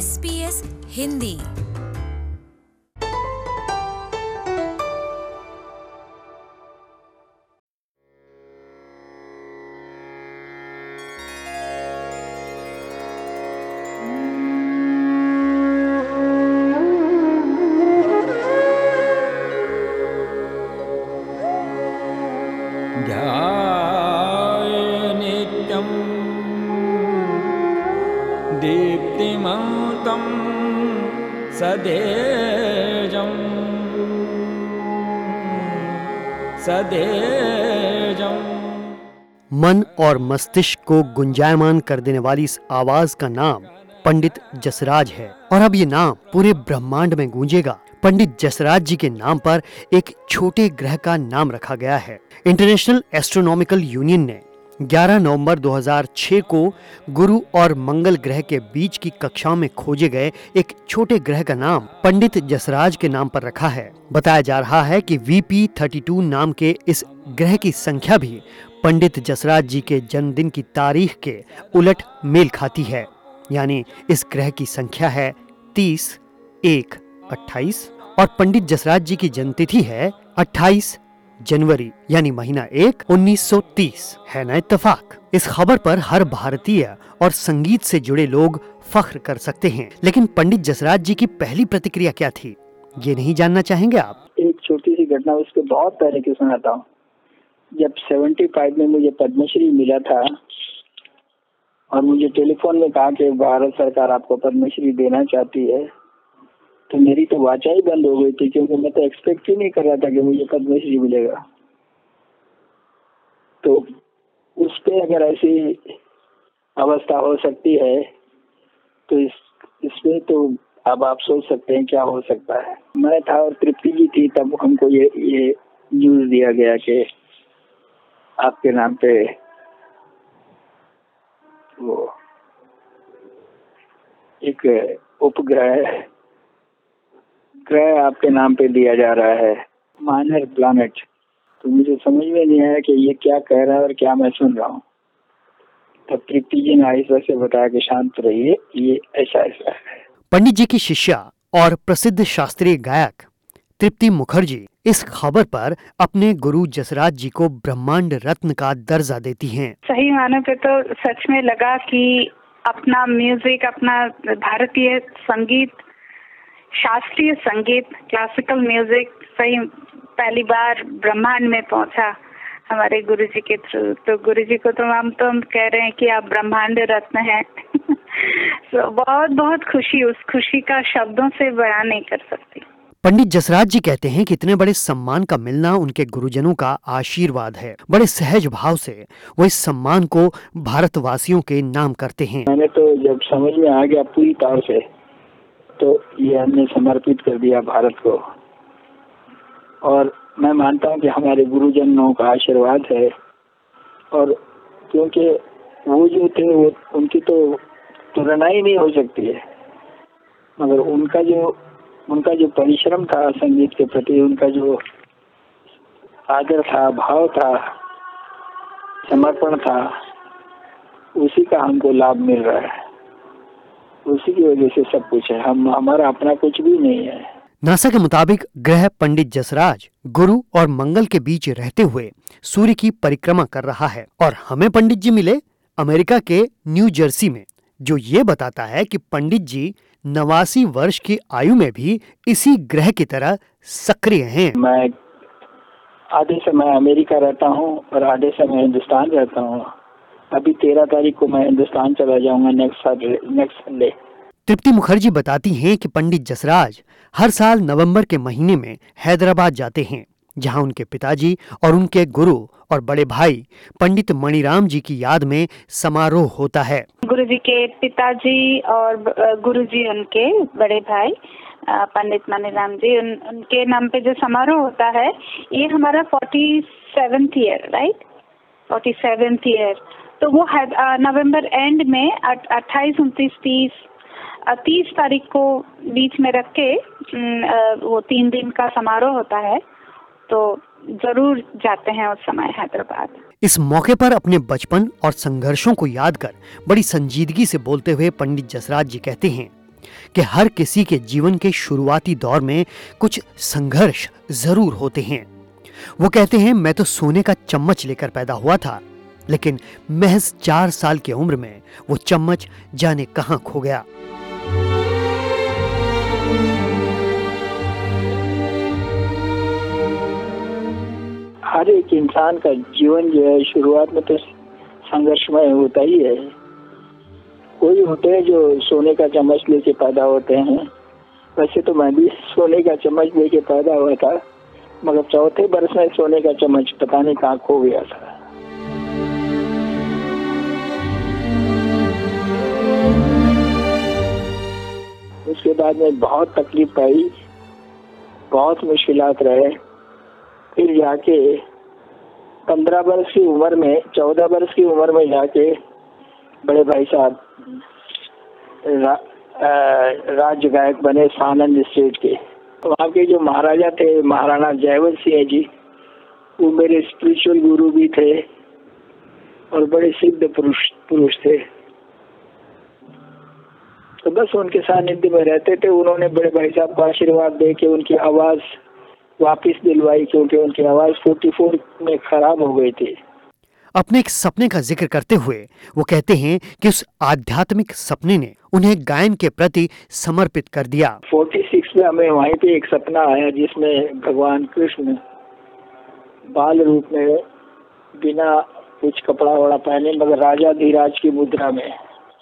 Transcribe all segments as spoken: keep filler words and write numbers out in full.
S B S Hindi. नित्यं दीप्तिमन्तं सदेजं सदेजं। मन और मस्तिष्क को गुंजायमान कर देने वाली इस आवाज का नाम पंडित जसराज है और अब ये नाम पूरे ब्रह्मांड में गूंजेगा। पंडित जसराज जी के नाम पर एक छोटे ग्रह का नाम रखा गया है। इंटरनेशनल एस्ट्रोनॉमिकल यूनियन ने ग्यारह नवंबर दो हज़ार छह को गुरु और मंगल ग्रह के बीच की कक्षाओं में खोजे गए एक छोटे ग्रह का नाम पंडित जसराज के नाम पर रखा है। बताया जा रहा है कि वी पी बत्तीस नाम के इस ग्रह की संख्या भी पंडित जसराज जी के जन्मदिन की तारीख के उलट मेल खाती है। यानी इस ग्रह की संख्या है तीस, एक, अट्ठाईस और पंडित जसराज जी की जन्मतिथि है अट्ठाईस जनवरी यानी महीना एक उन्नीस सौ तीस। है ना इत्तेफाक। इस खबर पर हर भारतीय और संगीत से जुड़े लोग फख्र कर सकते हैं, लेकिन पंडित जसराज जी की पहली प्रतिक्रिया क्या थी, ये नहीं जानना चाहेंगे आप? एक छोटी सी घटना उसके बहुत पहले की सुनाता हूँ। जब पचहत्तर में मुझे पद्मश्री मिला था और मुझे टेलीफोन में कहा कि भारत सरकार आपको पद्मश्री देना चाहती है, तो मेरी तो वाचा ही बंद हो गई थी, क्योंकि मैं तो एक्सपेक्ट ही नहीं कर रहा था कि मुझे पद्मश्री मिलेगा। तो उस पे अगर ऐसी अवस्था हो सकती है तो इस इसमें तो अब आप सोच सकते हैं क्या हो सकता है। मैं था और तृप्ति जी थी, तब हमको ये ये न्यूज दिया गया कि आपके नाम पे वो एक उपग्रह ग्रह आपके नाम पे दिया जा रहा है, माइनर प्लैनेट। तो मुझे समझ में नहीं आया कि ये क्या कह रहा है और क्या मैं सुन रहा हूँ। तब तृप्ति जी ने आहिस्ता से बताया कि शांत रहिए, ये ऐसा ऐसा है। पंडित जी की शिष्या और प्रसिद्ध शास्त्रीय गायक तृप्ति मुखर्जी इस खबर पर अपने गुरु जसराज जी को ब्रह्मांड रत्न का दर्जा देती हैं। सही माने पे तो सच में लगा कि अपना म्यूजिक, अपना भारतीय संगीत, शास्त्रीय संगीत, क्लासिकल म्यूजिक सही पहली बार ब्रह्मांड में पहुंचा हमारे गुरुजी के थ्रू। तो गुरुजी को तो हम तो हम कह रहे हैं कि आप ब्रह्मांड रत्न हैं। so, बहुत बहुत खुशी, उस खुशी का शब्दों से बयान नहीं कर सकती। पंडित जसराज जी कहते हैं कि इतने बड़े सम्मान का मिलना उनके गुरुजनों का आशीर्वाद है। बड़े सहज भाव से वो इस सम्मान को भारतवासियों के नाम करते हैं। मैंने तो जब समझ में आ गया पूरी तरह से, तो ये हमने समर्पित कर दिया भारत को। और मैं मानता हूँ कि हमारे गुरुजनों का आशीर्वाद है, और क्योंकि वो जो थे वो उनकी तो तुलना ही नहीं हो सकती है, मगर उनका जो उनका जो परिश्रम था संगीत के प्रति, उनका जो आदर था, भाव था, समर्पण था, उसी का हमको लाभ मिल रहा है। उसी की वजह से सब कुछ है, हम हमारा अपना कुछ भी नहीं है। नासा के मुताबिक ग्रह पंडित जसराज गुरु और मंगल के बीच रहते हुए सूर्य की परिक्रमा कर रहा है, और हमें पंडित जी मिले अमेरिका के न्यू जर्सी में, जो ये बताता है कि पंडित जी नवासी वर्ष की आयु में भी इसी ग्रह की तरह सक्रिय हैं। मैं आधे समय अमेरिका रहता हूँ और आधे समय हिंदुस्तान रहता हूँ। अभी तेरह तारीख को मैं हिंदुस्तान चला जाऊंगा, next next Sunday. Tripti Mukherjee बताती हैं कि पंडित जसराज हर साल नवंबर के महीने में हैदराबाद जाते हैं, जहां उनके पिताजी और उनके गुरु और बड़े भाई पंडित मणिराम जी की याद में समारोह होता है। गुरुजी के पिताजी और गुरुजी उनके बड़े भाई पंडित मणिराम जी, उन, उनके नाम पे जो समारोह होता है, ये हमारा forty seventh year right forty seventh year. तो वो नवंबर एंड में अट्ठाईस उनतीस तीस तीस तारीख को बीच में रख के वो तीन दिन का समारोह होता है, तो जरूर जाते हैं उस समय हैदराबाद। इस मौके पर अपने बचपन और संघर्षों को याद कर बड़ी संजीदगी से बोलते हुए पंडित जसराज जी कहते हैं कि हर किसी के जीवन के शुरुआती दौर में कुछ संघर्ष जरूर होते हैं। वो कहते हैं, मैं तो सोने का चम्मच लेकर पैदा हुआ था, लेकिन महज चार साल की उम्र में वो चम्मच जाने कहां खो गया। हर एक इंसान का जीवन जो है शुरुआत में तो संघर्षमय होता ही है। कोई होते हैं जो सोने का चम्मच लेके पैदा होते हैं। वैसे तो मैं भी सोने का चम्मच लेके पैदा हुआ था, मगर चौथे बरस में सोने का चम्मच पता नहीं कहाँ खो गया था। उसके बाद में बहुत तकलीफ पाई, बहुत मुश्किलात रहे। फिर जाके पंद्रह वर्ष की उम्र में, चौदह वर्ष की उम्र में जाके बड़े भाई साहब रा, राज्य गायक बने सानंद स्टेट के। वहाँ के जो महाराजा थे, महाराणा जयवंत सिंह जी, वो मेरे स्पिरिचुअल गुरु भी थे और बड़े सिद्ध पुरुष पुरुष थे। तो बस उनके सानिध्य में रहते थे। उन्होंने बड़े भाई साहब को आशीर्वाद दे के उनकी आवाज वापस दिलवाई, क्योंकि उनकी आवाज चौवालीस में खराब हो गई थी। अपने एक सपने का जिक्र करते हुए वो कहते हैं कि उस आध्यात्मिक सपने ने उन्हें गायन के प्रति समर्पित कर दिया। छियालीस में हमें वहीं पे एक सपना आया जिसमें भगवान कृष्ण बाल रूप में, बिना कुछ कपड़ा वड़ा पहने, मगर राजा धीराज की मुद्रा में।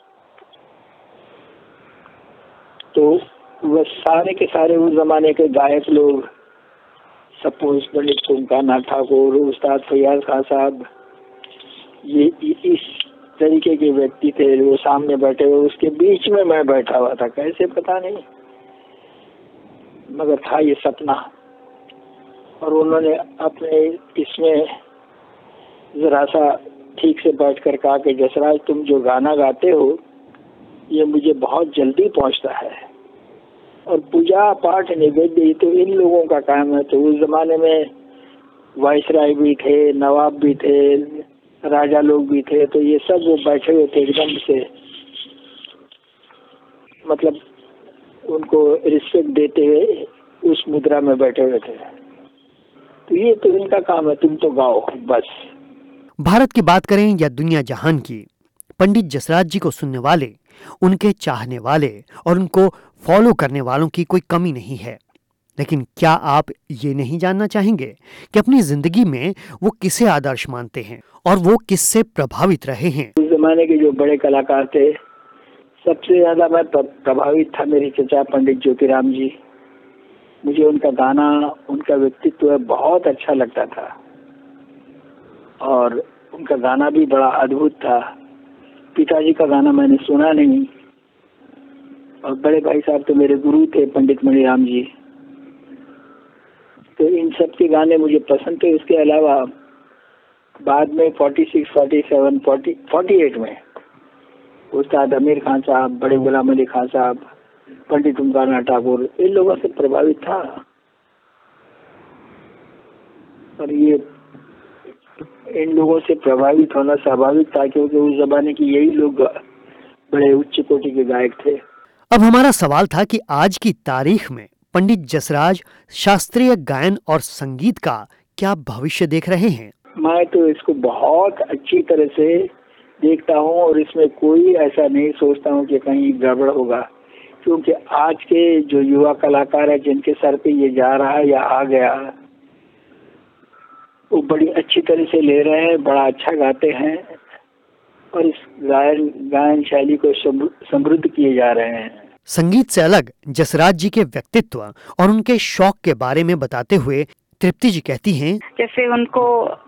तो वह सारे के सारे उस जमाने के गायक लोग, सपोज पंडित कुमकानाथ ठाकुर, उस्ताद फैयाज खान साहब, ये इस तरीके के व्यक्ति थे वो सामने बैठे हुए। उसके बीच में मैं बैठा हुआ था, कैसे पता नहीं, मगर था ये सपना। और उन्होंने अपने इसमें जरा सा ठीक से बैठकर कहा कि जसराज, तुम जो गाना गाते हो ये मुझे बहुत जल्दी पहुंचता है, और पूजा पाठ निवेद्य तो इन लोगों का काम है। तो उस जमाने में वाइसराय भी थे, नवाब भी थे, राजा लोग भी थे। तो ये सब वो बैठे हुए थे एकदम से, मतलब उनको रिस्पेक्ट देते हुए उस मुद्रा में बैठे हुए थे। तो ये तो इनका काम है, तुम तो गाओ बस। भारत की बात करें या दुनिया जहान की, पंडित जसराज जी को सुनने वाले, उनके चाहने वाले और उनको फॉलो करने वालों की कोई कमी नहीं है। लेकिन क्या आप ये नहीं जानना चाहेंगे कि अपनी जिंदगी में वो किसे आदर्श मानते हैं और वो किससे प्रभावित रहे हैं? उस जमाने के जो बड़े कलाकार थे, सबसे ज्यादा मैं प्रभावित था मेरे चचा पंडित ज्योतिराम जी। मुझे उनका गाना, उनका व्यक्तित्व बहुत अच्छा लगता था और उनका गाना भी बड़ा अद्भुत था। पिताजी का गाना मैंने सुना नहीं, और बड़े भाई साहब तो मेरे गुरु थे पंडित मणिराम जी। तो इन सब के गाने मुझे पसंद थे। उसके अलावा बाद में छियालीस, सैंतालीस, चालीस, अड़तालीस में उस्ताद अमीर खान साहब, बड़े गुलाम अली खान साहब, पंडित कुमकानाथ ठाकुर, इन लोगों से प्रभावित था। और ये इन लोगों से प्रभावित होना स्वाभाविक था, क्योंकि उस जमाने की यही लोग बड़े उच्च कोटि के गायक थे। अब हमारा सवाल था कि आज की तारीख में पंडित जसराज शास्त्रीय गायन और संगीत का क्या भविष्य देख रहे हैं? मैं तो इसको बहुत अच्छी तरह से देखता हूँ और इसमें कोई ऐसा नहीं सोचता हूँ कि कहीं गड़बड़ होगा, क्योंकि आज के जो युवा कलाकार है जिनके सर पे ये जा रहा है या आ गया, वो बड़ी अच्छी तरह से ले रहे हैं, बड़ा अच्छा गाते हैं और इस गायन गायन शैली को समृद्ध किए जा रहे हैं। संगीत से अलग जसराज जी के व्यक्तित्व और उनके शौक के बारे में बताते हुए तृप्ति जी कहती हैं, जैसे उनको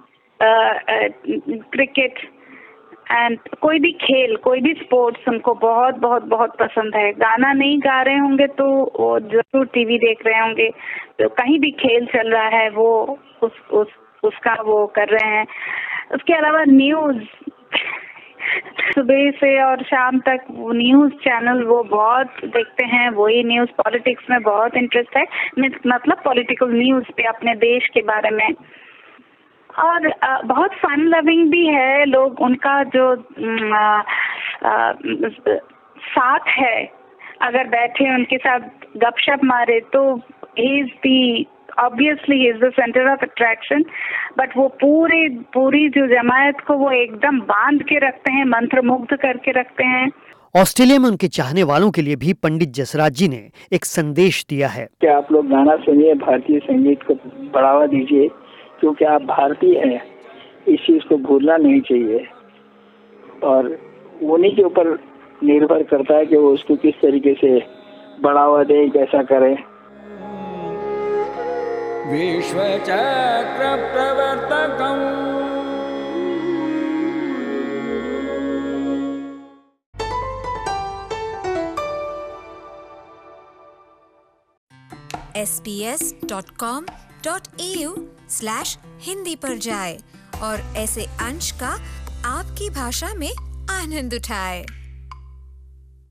क्रिकेट एंड कोई भी खेल, कोई भी स्पोर्ट्स उनको बहुत बहुत बहुत पसंद है। गाना नहीं गा रहे होंगे तो वो जरूर टीवी देख रहे होंगे, तो कहीं भी खेल चल रहा है वो उस उस उसका वो कर रहे हैं। उसके अलावा न्यूज, सुबह से और शाम तक वो न्यूज चैनल वो बहुत देखते हैं, वही न्यूज। पॉलिटिक्स में बहुत इंटरेस्ट है, मतलब पॉलिटिकल न्यूज पे, अपने देश के बारे में। और आ, बहुत फन लविंग भी है लोग। उनका जो आ, आ, साथ है अगर बैठे उनके साथ गपशप मारे तो he is the obviously he is the centre of attraction, but वो पूरी पूरी जो जमायत को वो एकदम बांध के रखते हैं, मंत्रमुग्ध करके रखते हैं। ऑस्ट्रेलिया में उनके चाहने वालों के लिए भी पंडित जसराज जी ने एक संदेश दिया है कि आप लोग गाना सुनिए, भारतीय संगीत को बढ़ावा दीजिए, क्योंकि आप भारतीय हैं, इस चीज को भूलना नहीं चाहिए। और उन्हीं के ऊपर निर्भर करता है कि वो उसको किस तरीके से बढ़ावा दें, कैसा करें। विश्वचक्र प्रवर्तकम् S P S dot com dot A U slash Hindi पर जाए और ऐसे अंश का आपकी भाषा में आनंद उठाए।